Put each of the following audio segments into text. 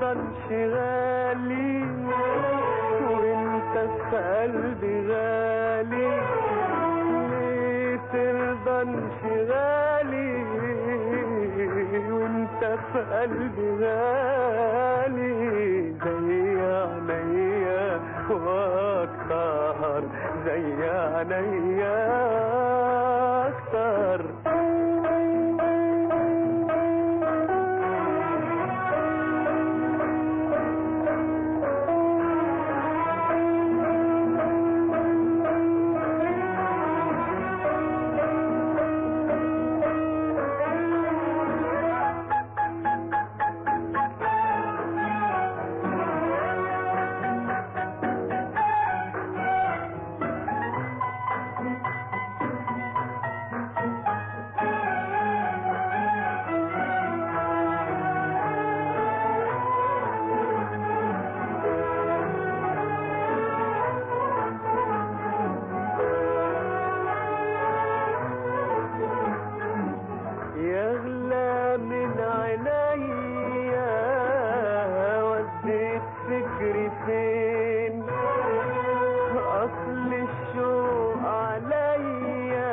انشغالي وانت في قلبي غالي، ليه ترضى انشغالي وانت في قلبي غالي، زي عينيا واكتر، زي عينيا اكتر. يغلى من عينيا وديت فكري فين، اصل الشوق عليا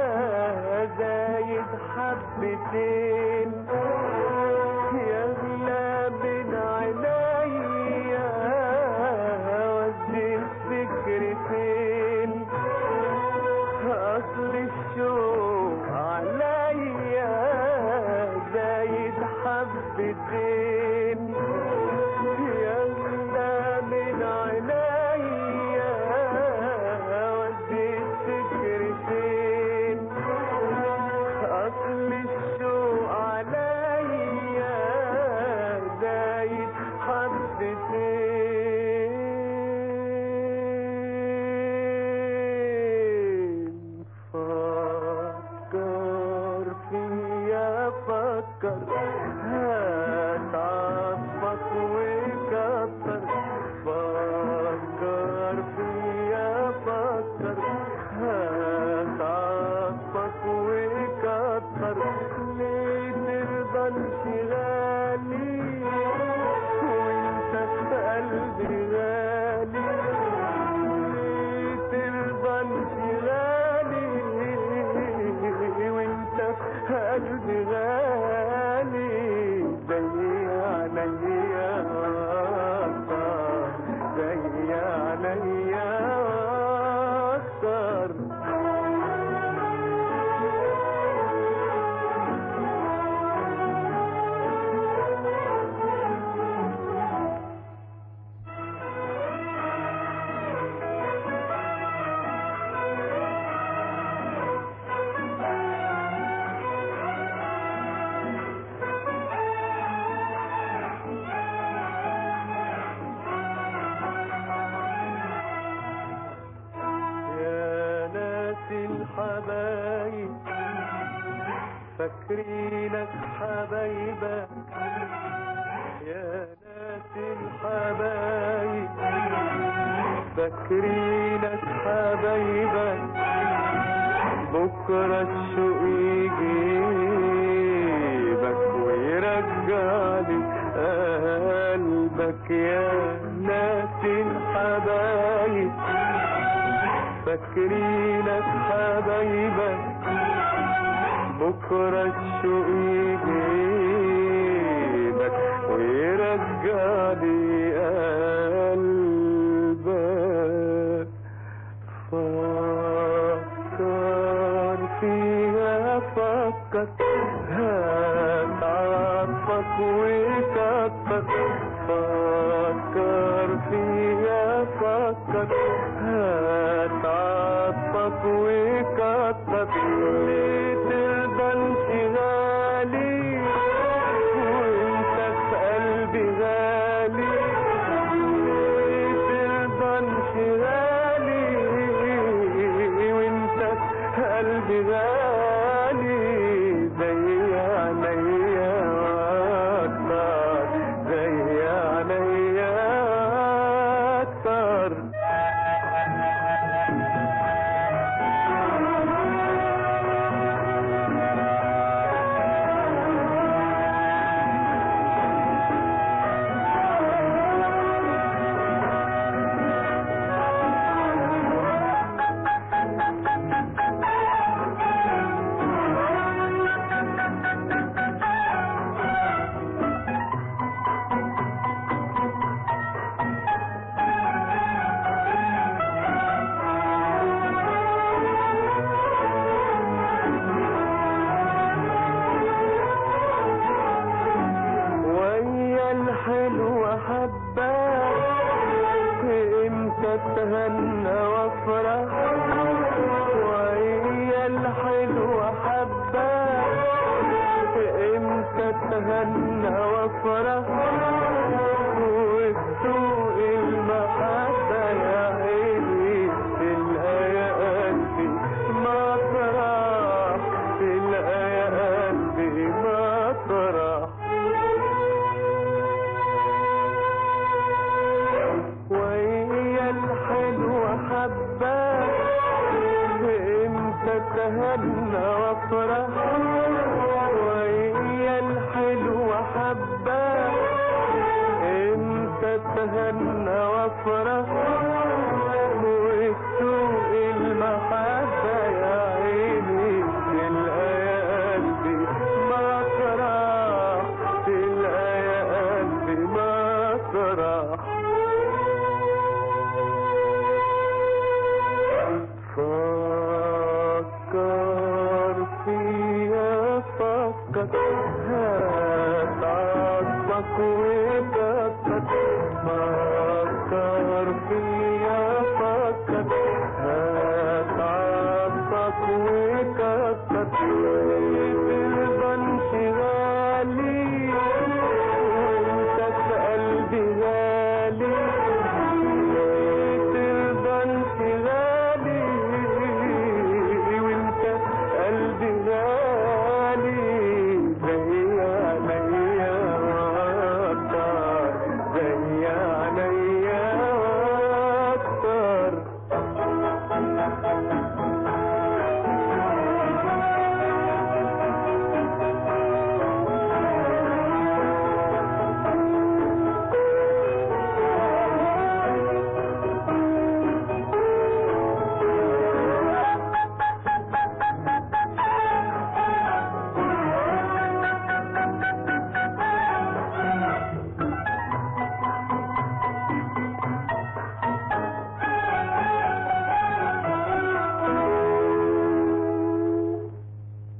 زايد حبتين. يغلى من عينيا وديت فكري فين، اصل الشوق عليا زايد حبتين. يغلى من عينيا وديت فكري فين، اصل الشوق عليا زايد حبتين. فكر فيا فكر، هات عطفك وكتر. فكر فيا فكر، هات عطفك وكتر. ليه ترضى انشغالي وانت في قلبي غالي، ليه ترضى انشغالي وانت في قلبي غالي، زي عينيا اكتر، زي عينيا اكتر. الحبايب فاكرينك حبايبك، يا ناس الحبايب فاكرينك حبايبك. بكرة الشوق يجيبك ويرجعلي قلبك، يا ناس الحبايب فاكرينك حبايبك. بكرة الشوق يجيبك ويرجعلي قلبك. فكر فيها فكر، هات عطفك وكتر. فكر فيها فكر، هات عطفك وكتر. ليه ترضى انشغالي وانت في قلبي غالي، ليه ترضى انشغالي وانت في قلبي غالي، زي عينيا اكتر، زي عينيا اكتر. اتهنى وافرح ويا الحلوة حبة امتى اتهنى وافرح وتسوق المحبة يا عيني تلقى يا قلبي مطرح تلقى يا قلبي مطرح فكر فيها فكر هات عصبك